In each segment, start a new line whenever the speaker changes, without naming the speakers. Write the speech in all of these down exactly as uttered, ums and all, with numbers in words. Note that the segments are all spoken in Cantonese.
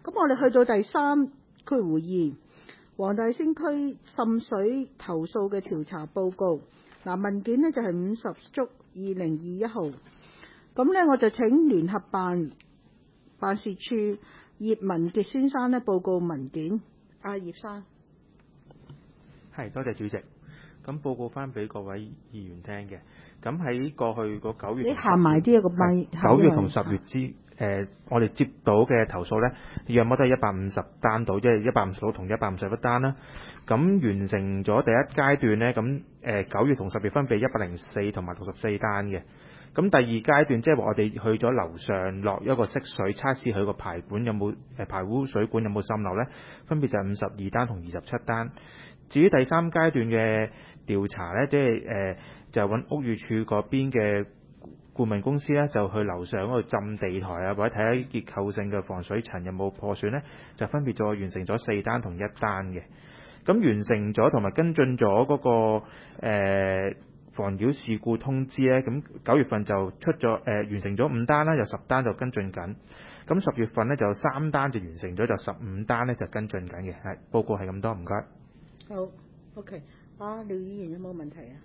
咁我哋去到第三括弧二，黃大仙區滲水投訴嘅調查報告。嗱，文件呢就係五十足二零二一號。咁呢，我就請聯合辦辦事處葉文傑先生呢報告文件。阿葉生，
係，多謝主席。咁報告翻俾各位議員聽嘅。咁喺過去嗰九月，
你行埋啲一個咪。
九月同十月之誒、呃，我哋接到嘅投訴呢，約莫都係一百五十單到，即係一百五十到同一百五十一單啦。咁完成咗第一階段呢，咁誒九月同十月分別一百零四同埋六十四單嘅。咁第二階段即係話我哋去咗樓上落一個色水測試佢個排管有冇誒排污水管有冇滲漏呢，分別就係五十二單同二十七單。至於第三階段嘅調查呢，即係誒、呃、就揾屋宇署嗰邊嘅顧問公司呢，就去樓上嗰度浸地台啊，或者睇下結構性嘅防水層有冇破損呢，就分別再完成咗四單同一單嘅。咁完成咗同埋跟進咗嗰個、呃、妨擾事故通知呢，咁九月份就出咗誒、呃、完成咗五單啦，有十單就跟進緊。咁十月份呢，就三單就完成咗，就十五單呢就跟進緊嘅。係報告係咁多，唔該。
好 OK。啊，廖議員有冇問題啊？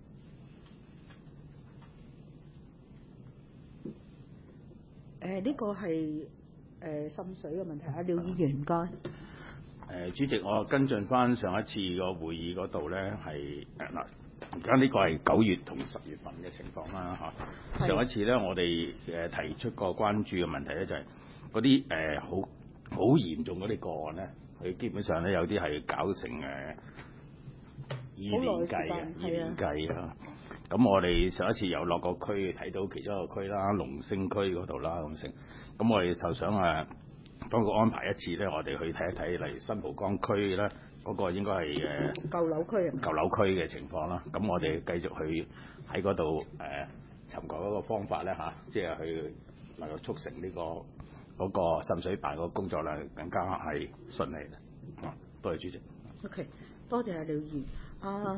誒、呃，呢、這個係誒、呃、滲水嘅問題啊，廖議員唔該。誒、
呃，主席，我跟進翻上一次個會議嗰度咧，係誒嗱，而家呢個係九月同十月份嘅情況啦嚇。上一次咧，我哋誒提出個關注嘅問題咧，就係嗰啲誒好好嚴重嗰啲個案咧，佢基本上咧有啲係搞成誒。呃以年計嘅，以年計啊！咁我哋上一次有落個區睇到其中一個區啦，龍星區嗰度啦咁成。咁我哋就想誒，當局安排一次咧，我哋去睇一睇，例如新蒲崗區咧，嗰、那個應該係誒
舊樓區啊，
舊樓區嘅情況啦。咁我哋繼續去喺嗰度誒尋求一個方法咧嚇，即、啊、係、就是、去能夠促成呢、這個嗰、那個滲水辦個工作量更加係順利嘅。啊，多謝主席。
OK， 多謝阿廖議員。啊，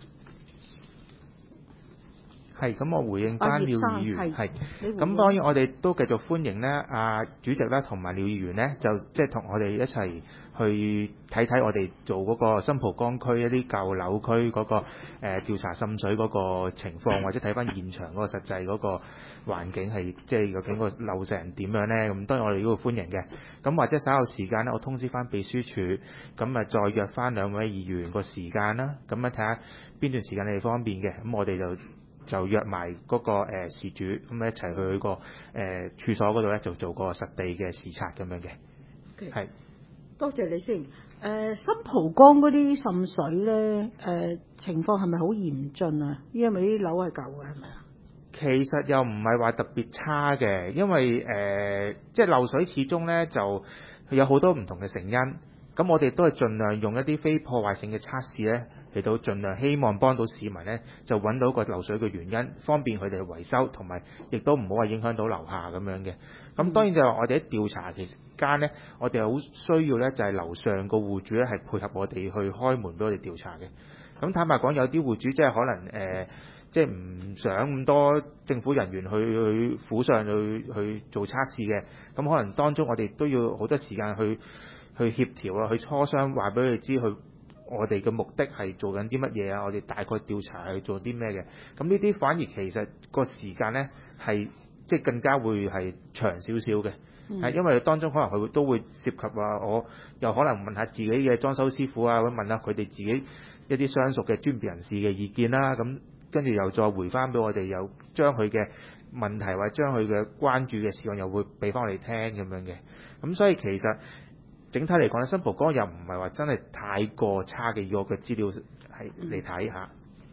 係咁，我回應翻廖議員係。咁當然我哋都繼續歡迎呢阿、啊、主席啦，同埋廖議員呢，就即係同我哋一齊去睇睇我哋做嗰個新蒲崗區一啲舊樓區嗰、那個誒、呃、調查滲水嗰個情況，或者睇翻現場嗰個實際嗰個環境係即係究竟個漏成點樣呢？咁當然我哋都會歡迎嘅。咁或者稍後時間呢，我通知翻秘書處，咁啊再約翻兩位議員個時間啦。咁樣睇下邊段時間你哋方便嘅，咁我哋就就約埋嗰、那個誒、呃、事主，咁一齊去、那個誒、呃、處所嗰度咧，就做個實地嘅視察咁樣嘅。係、okay。
多謝你先。誒、呃、新蒲崗嗰啲滲水咧，誒、呃、情況係咪好嚴峻啊？因為啲樓係舊嘅，係咪啊？
其實又唔係話特別差嘅，因為誒、呃、即係漏水始終咧就有好多唔同嘅成因。咁我哋都係盡量用一啲非破壞性嘅測試咧，嚟到盡量希望幫到市民咧，就揾到個漏水嘅原因，方便佢哋維修，同埋亦都唔好話影響到樓下咁樣嘅。咁當然就係我哋喺調查期間咧，我哋好需要咧就係樓上個戶主咧係配合我哋去開門俾我哋調查嘅。咁坦白講，有啲戶主即係可能誒、呃，即係唔想咁多政府人員去去府上去去做測試嘅。咁可能當中我哋都要好多時間去去協調啊，去磋商，話俾佢哋知，去我哋嘅目的係做緊啲乜嘢啊，我哋大概調查係做啲咩嘅。咁呢啲反而其實個時間呢係即係更加會係長少少嘅，係、嗯、因為當中可能佢都會涉及話，我又可能問下自己嘅裝修師傅啊，或者問下佢哋自己一啲相熟嘅專業人士嘅意見啦。咁跟住又再回翻俾我哋，又將佢嘅問題或者將佢嘅關注嘅事項又會俾翻我哋聽咁樣嘅。咁所以其實整體嚟講咧，新蒲崗又唔係話真係太過差嘅，以我嘅資料係嚟睇下。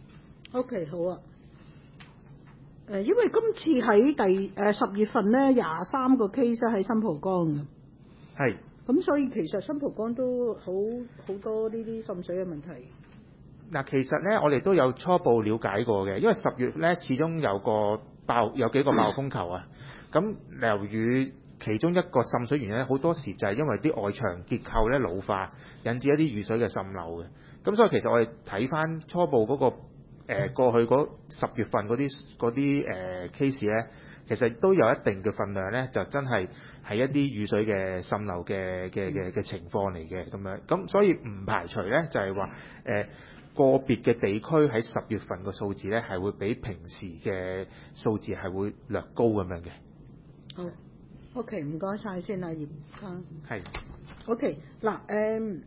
OK， 好啊。誒、呃，因為今次喺第誒十、呃、月份咧，廿三個 case 喺新蒲崗嘅。
係。
咁所以其實新蒲崗都好好多呢啲滲水嘅問題。
嗱，其實咧我哋都有初步了解過嘅，因為十月咧始終有個爆有幾個爆風球啊，咁樓宇其中一個滲水原因好多時就係因為啲外牆結構咧老化，引致一啲雨水嘅滲漏嘅。咁所以其實我哋睇翻初步嗰、那個誒、呃、過去嗰十月份嗰啲嗰啲誒 case 咧， 其實都有一定嘅份量呢，就真係係一啲雨水嘅滲漏嘅嘅嘅嘅情況嚟嘅咁樣。咁所以唔排除呢，就係話誒個別嘅地區喺十月份嘅數字呢，係會比平時嘅數字係會略高咁樣嘅。
好。OK， 唔該晒先啊，葉生。
係。
OK， 嗱誒，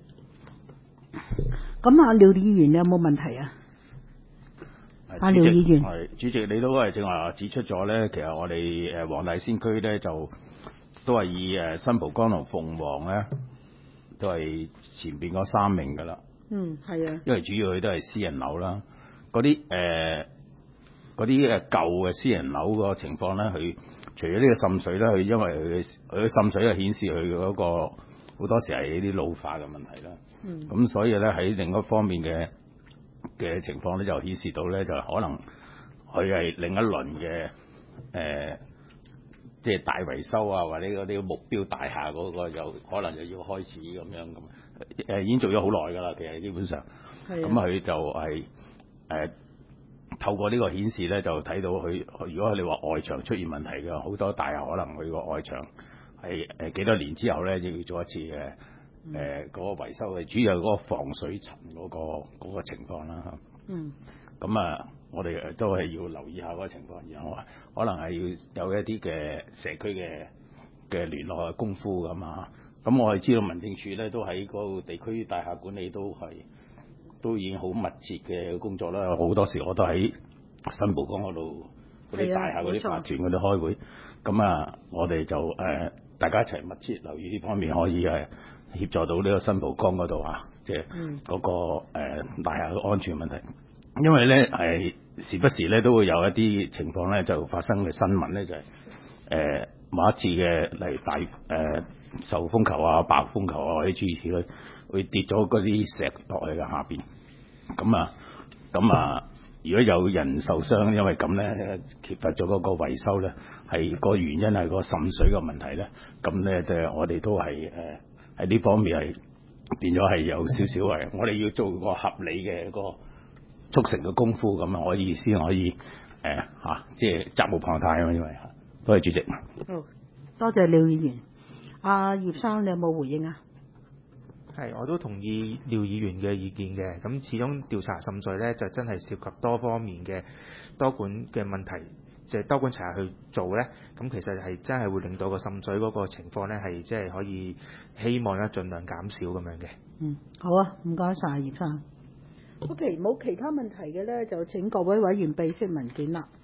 咁啊，廖議員你有冇問題啊？阿廖議員。
係主席，你都係正話指出咗咧，其實我哋誒黃大仙區咧就都係以誒新蒲崗同鳳凰咧都係前邊嗰三名㗎啦。
嗯，係啊。因
為主要佢都係私人樓啦，嗰啲誒嗰啲誒舊嘅私人樓個情況咧，佢除咗呢個滲水咧，佢因為佢嘅佢嘅滲水係顯示佢嗰個好多時係呢啲老化嘅問題啦。嗯。咁所以咧喺另一方面嘅嘅情況咧，就顯示到咧就可能佢係另一輪嘅誒、呃，即係大維修啊，或者嗰啲目標大廈嗰個就可能就要開始咁樣咁。誒、呃、已經做咗好耐㗎啦，其實基本上。係。咁佢就係、是、誒。呃透過呢個顯示咧，就睇到佢。如果你話外牆出現問題嘅，好多大廈可能佢個外牆係誒幾多年之後咧，要做一次嘅誒嗰個維修嘅，主要係嗰個防水層嗰、嗰個嗰個情況啦嚇。嗯。咁啊，我哋都係要留意下嗰個情況，然後可能係要有一啲嘅社區嘅嘅聯絡嘅功夫咁啊。咁我係知道民政處咧都喺嗰個地區大廈管理都係。都已經好密切嘅工作啦，好多時我都喺新蒲崗嗰度嗰啲大廈嗰啲法團嗰度開會，咁啊，我哋就誒、呃、大家一齊密切留意呢方面，可以誒協助到呢個新蒲崗嗰度啊，即係嗰個、呃、大廈嘅安全問題。因為咧係時不時咧都會有一啲情況咧就發生嘅新聞咧就係、是、誒、呃、某一次嘅例如大誒、呃、受風球啊、爆風球啊或者諸如此類。會跌咗嗰啲石落去嘅下邊，咁啊，咁啊，如果有人受傷，因為咁咧揭發咗嗰個維修咧，係個原因係個滲水嘅問題咧，咁咧即係我哋都係誒喺呢方面係變咗係有少少係，我哋要做個合理嘅一個促成嘅功夫，咁啊可以先可以誒嚇，即係責無旁貸啊，因為嚇，多謝主席。
好，多謝廖議員。阿葉生，你有冇回應啊？
係，我都同意廖議員嘅意見嘅。咁始終調查滲水呢，就真係涉及多方面嘅多管嘅問題，即係多管齊下去做呢。咁其實係真係會令到個滲水嗰個情況呢，係即係可以希望咧盡量減少咁樣嘅。
嗯，好啊，唔該晒葉生。OK，冇其他問題嘅呢，就請各位委員備出文件啦。